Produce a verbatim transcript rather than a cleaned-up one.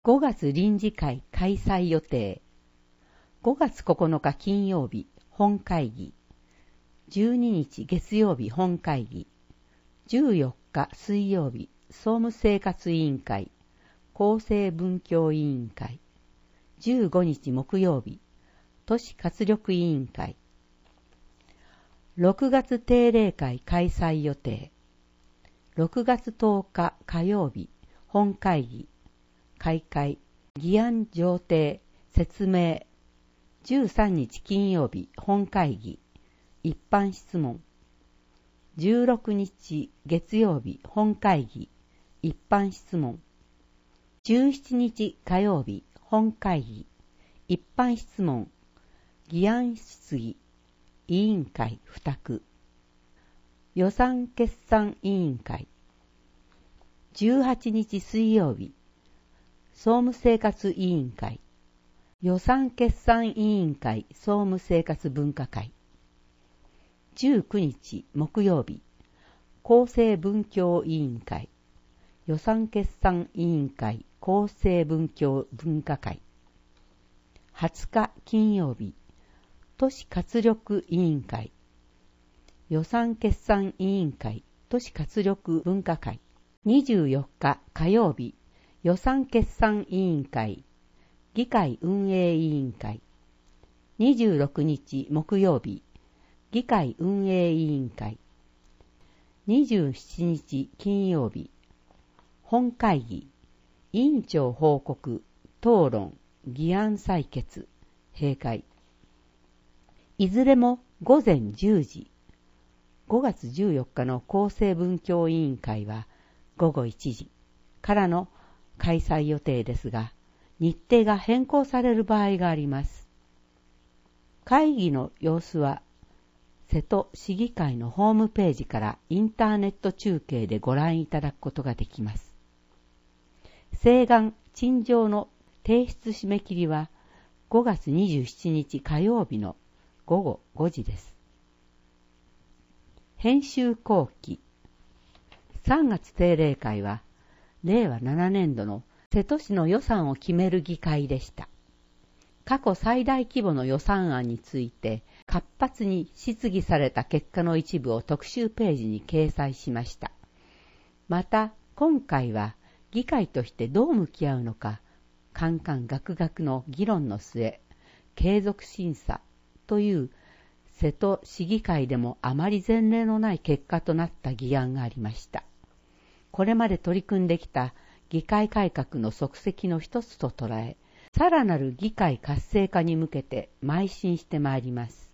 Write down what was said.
ごがつ臨時会開催予定。ごがつここのか金曜日本会議。じゅうににち月曜日本会議。じゅうよっか水曜日総務生活委員会、厚生文教委員会。じゅうごにち木曜日都市活力委員会。ろくがつ定例会開催予定。ろくがつとおか火曜日本会議。開会、議案上呈、説明。じゅうさんにち金曜日本会議。一般質問。じゅうろくにち月曜日本会議。一般質問。じゅうしちにち火曜日本会議。一般質問。議案質疑。委員会付託。予算決算委員会。じゅうはちにち水曜日総務生活委員会。予算決算委員会総務生活分科会。じゅうくにち木曜日厚生文教委員会。予算決算委員会厚生文教分科会。はつか金曜日都市活力委員会。予算決算委員会都市活力分科会。にじゅうよっか火曜日予算決算委員会議会運営委員会。にじゅうろくにち木曜日議会運営委員会。にじゅうしちにち金曜日本会議。委員長報告、討論、議案採決、閉会。いずれもごぜんじゅうじ。ごがつじゅうよっかの厚生文教委員会はごごいちじからの開催予定ですが、日程が変更される場合があります。会議の様子は、瀬戸市議会のホームページからインターネット中継でご覧いただくことができます。請願・陳情の提出締め切りはごがつにじゅうしちにち火曜日のごごごじです。編集後期。さんがつ定例会は、れいわななねんどの瀬戸市の予算を決める議会でした。過去最大規模の予算案について活発に質疑された結果の一部を特集ページに掲載しました。また、今回は議会としてどう向き合うのか、かんかんがくがくの議論の末、継続審査という瀬戸市議会でもあまり前例のない結果となった議案がありました。これまで取り組んできた議会改革の足跡の一つと捉え、さらなる議会活性化に向けて邁進してまいります。